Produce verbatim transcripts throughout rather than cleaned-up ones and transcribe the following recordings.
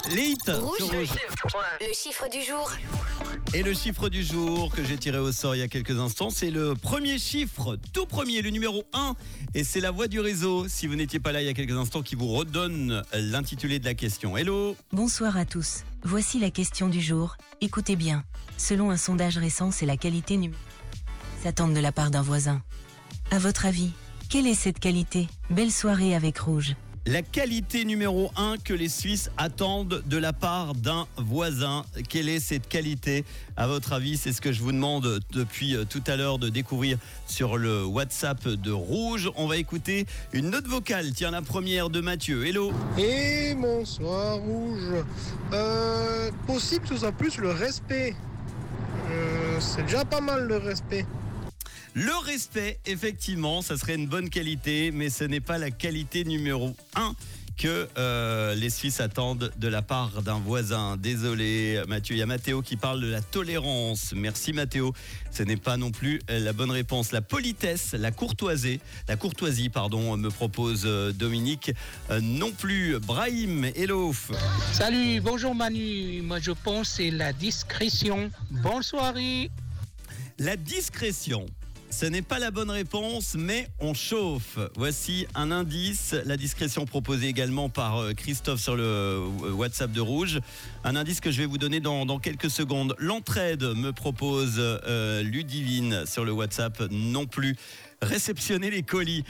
Les hits Rouge. sur Rouge. Le chiffre du jour. Et le chiffre du jour que j'ai tiré au sort il y a quelques instants, c'est le premier chiffre, tout premier, le numéro un. Et c'est la voix du réseau, si vous n'étiez pas là il y a quelques instants, qui vous redonne l'intitulé de la question. Hello. Bonsoir à tous. Voici la question du jour. Écoutez bien. Selon un sondage récent, c'est la qualité numérique s'attendent de la part d'un voisin. À votre avis, quelle est cette qualité? Belle soirée avec Rouge. La qualité numéro un que les Suisses attendent de la part d'un voisin. Quelle est cette qualité? À votre avis, c'est ce que je vous demande depuis tout à l'heure de découvrir sur le WhatsApp de Rouge. On va écouter une note vocale. Tiens, la première de Mathieu. Hello. Et bonsoir Rouge. Euh, possible que ce soit plus le respect. Euh, c'est déjà pas mal le respect. Le respect, effectivement, ça serait une bonne qualité, mais ce n'est pas la qualité numéro un que euh, les Suisses attendent de la part d'un voisin. Désolé Mathieu, il y a Mathéo qui parle de la tolérance. Merci Mathéo, ce n'est pas non plus la bonne réponse. La politesse, la courtoisie, la courtoisie pardon, me propose Dominique. Euh, non plus. Brahim, hello. Salut, bonjour Manu, moi je pense que c'est la discrétion. Bonne soirée. La discrétion. Ce n'est pas la bonne réponse, mais on chauffe. Voici un indice, la discrétion proposée également par Christophe sur le WhatsApp de Rouge. Un indice que je vais vous donner dans, dans quelques secondes. L'entraide me propose euh, Ludivine sur le WhatsApp non plus. Réceptionner les colis.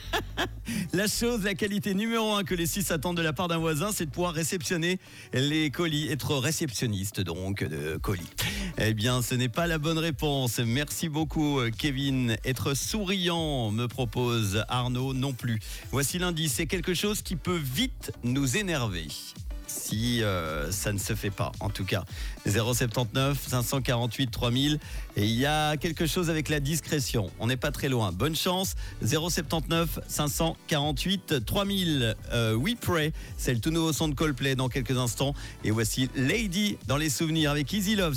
La chose, la qualité numéro un que les Suisses attendent de la part d'un voisin, c'est de pouvoir réceptionner les colis, être réceptionniste donc de colis. Eh bien, ce n'est pas la bonne réponse. Merci beaucoup, Kevin. Être souriant, me propose Arnaud, non plus. Voici l'indice, c'est quelque chose qui peut vite nous énerver. Si euh, ça ne se fait pas, en tout cas. zéro sept neuf cinq cent quarante-huit trois mille. Et il y a quelque chose avec la discrétion. On n'est pas très loin. Bonne chance. zéro sept neuf cinq cent quarante-huit trois mille. Euh, We Pray. C'est le tout nouveau son de Coldplay dans quelques instants. Et voici Lady dans les souvenirs avec Easy Love.